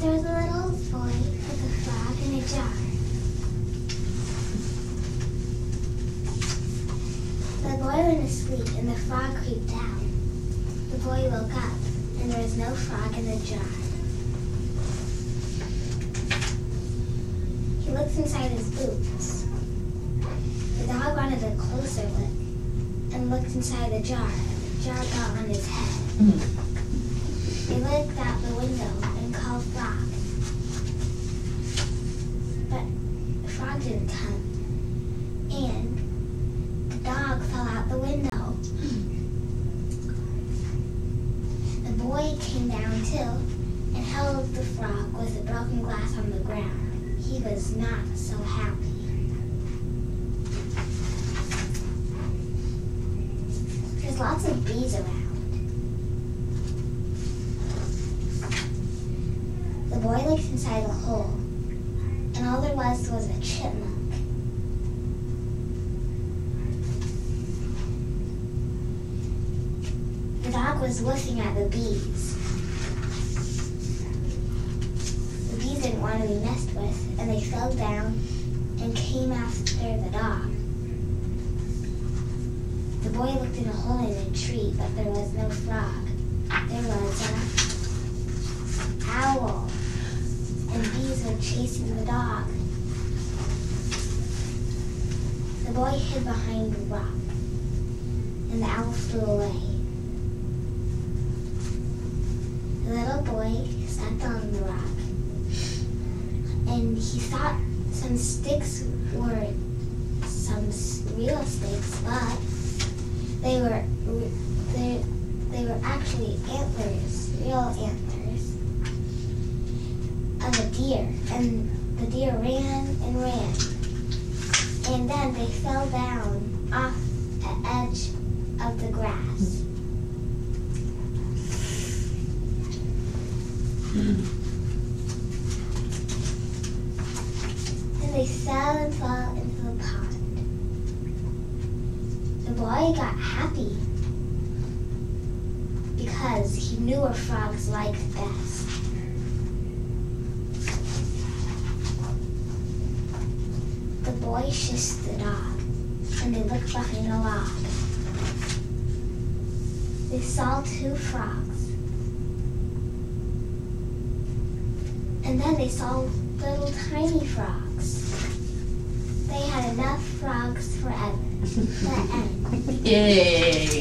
There was a little boy with a frog in a jar. The boy went to sleep and the frog creeped out. The boy woke up and there was no frog in the jar. He looked inside his boots. The dog wanted a closer look and looked inside the jar. The jar got on his head. He looked out the window and called Frog. But the frog didn't come. And the dog fell out the window. The boy came down too and held the frog with a broken glass on the ground. He was not so happy. There's lots of bees around. The boy looked inside the hole, and all there was a chipmunk. The dog was looking at the bees. The bees didn't want to be messed with, and they fell down and came after the dog. The boy looked in a hole in a tree, but there was no frog. There was an owl, and bees were chasing the dog. The boy hid behind a rock, and the owl flew away. The little boy stepped on the rock, and he thought some sticks were some real sticks, but they were actually antlers, real antlers of a deer. And the deer ran and ran, and then they fell down off the edge of the grass. And they fell and fell into the pond. The boy got happy because he knew what frogs liked best. The boy kissed the dog, and they looked behind a log. They saw two frogs, and then they saw little tiny frogs. They had enough frogs forever. The end. Yay!